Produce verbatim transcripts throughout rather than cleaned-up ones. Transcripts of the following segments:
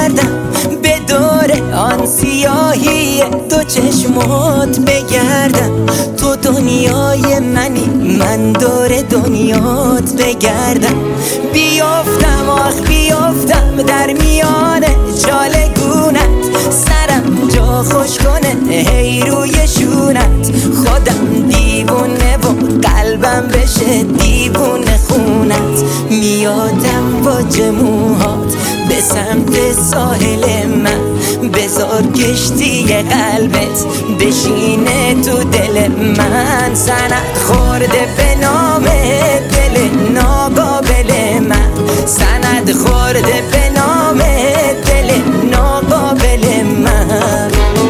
بگردم به دور آن سیاهی دو چشمات بگردم. تو دنیای منی من دور دنیات بگردم. بیافتم آخ بیافتم در میان چالگونت، سرم جا خوش کنه هی روی شونت. خودم دیوونه و قلبم بشه دیوونه خونت. میادم با جموهات به سمت ساحل من، بذار کشتی قلبت بشینه تو دل من. سند خورده به نام دل ناقابل من، سند خورده به نام دل ناقابل من.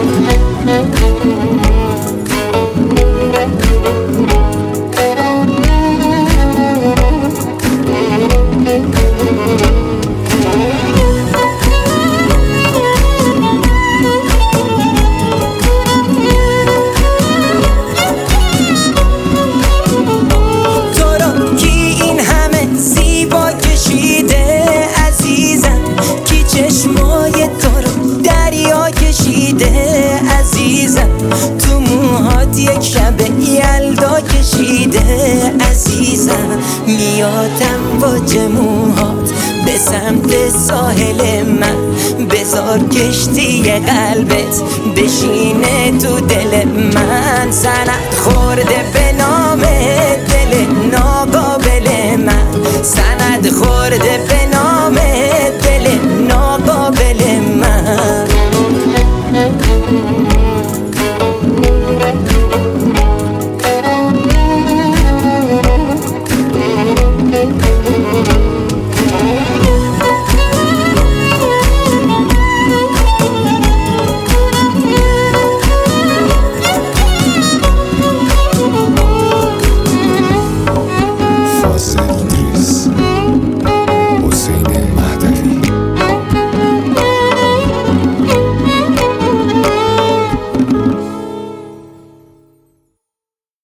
عزیزم تو موهات یک شب یلدا کشیده عزیزم. میادم با جموهات به سمت ساحل من، بذار کشتی قلبت بشینه تو دل من. سند خورده به نام دل ناقابل من، سند خورده به